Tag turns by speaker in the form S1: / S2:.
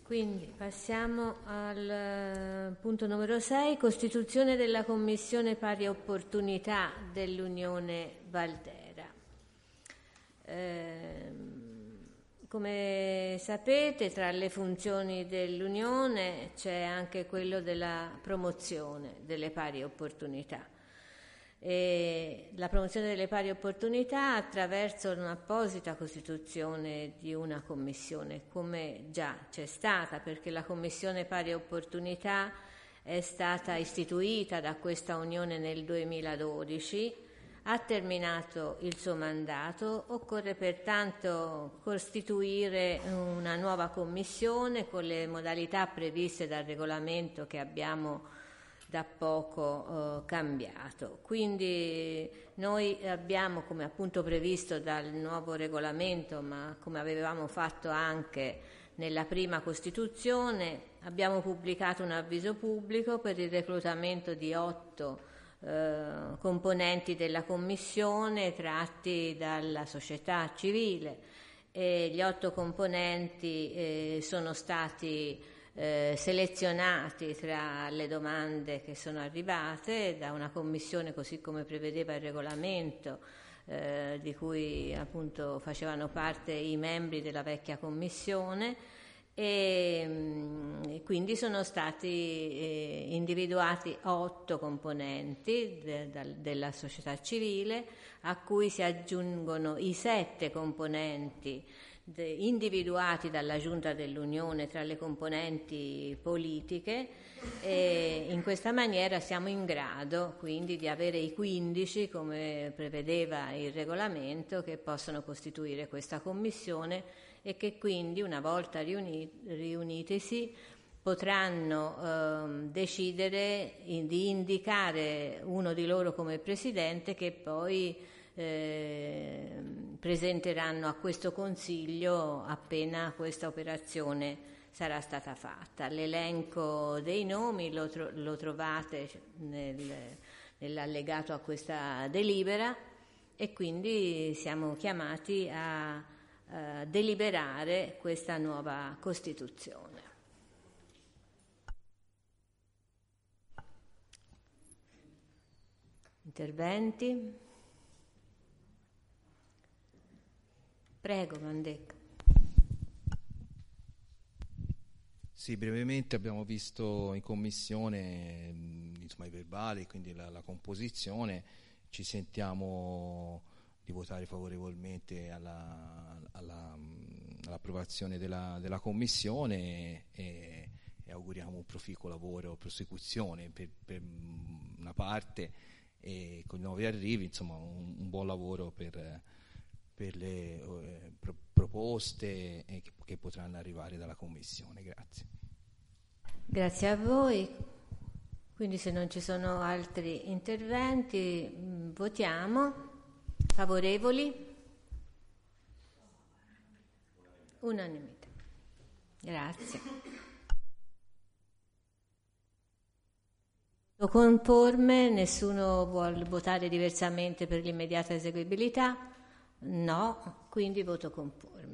S1: Quindi passiamo al punto numero 6, costituzione della Commissione Pari Opportunità dell'Unione Valdera. Come sapete, tra le funzioni dell'Unione c'è anche quello della promozione delle pari opportunità. E la promozione delle pari opportunità attraverso un'apposita costituzione di una commissione, come già c'è stata, perché la Commissione Pari Opportunità è stata istituita da questa Unione nel 2012, ha terminato il suo mandato, occorre pertanto costituire una nuova commissione con le modalità previste dal regolamento che abbiamo da poco cambiato. Quindi noi abbiamo, come appunto previsto dal nuovo regolamento, ma come avevamo fatto anche nella prima Costituzione, abbiamo pubblicato un avviso pubblico per il reclutamento di 8 componenti della Commissione tratti dalla società civile, e gli 8 componenti sono stati selezionati tra le domande che sono arrivate da una commissione, così come prevedeva il regolamento, di cui appunto facevano parte i membri della vecchia commissione, e quindi sono stati individuati 8 componenti della società civile, a cui si aggiungono i 7 componenti individuati dalla Giunta dell'Unione tra le componenti politiche, e in questa maniera siamo in grado quindi di avere i 15, come prevedeva il regolamento, che possono costituire questa commissione e che quindi, una volta riunitisi, potranno decidere di indicare uno di loro come presidente, che poi presenteranno a questo Consiglio appena questa operazione sarà stata fatta. L'elenco dei nomi lo trovate nell'allegato a questa delibera, e quindi siamo chiamati a deliberare questa nuova Costituzione. Interventi? Prego, Mandecca.
S2: Sì, brevemente abbiamo visto in commissione insomma, i verbali, quindi la composizione. Ci sentiamo di votare favorevolmente all'approvazione della commissione e auguriamo un proficuo lavoro, prosecuzione per una parte, e con i nuovi arrivi insomma un buon lavoro per le proposte che potranno arrivare dalla Commissione. Grazie.
S1: Grazie a voi. Quindi, se non ci sono altri interventi, votiamo. Favorevoli? Unanimità. Grazie. Conforme, nessuno vuole votare diversamente per l'immediata eseguibilità? No, quindi voto conforme.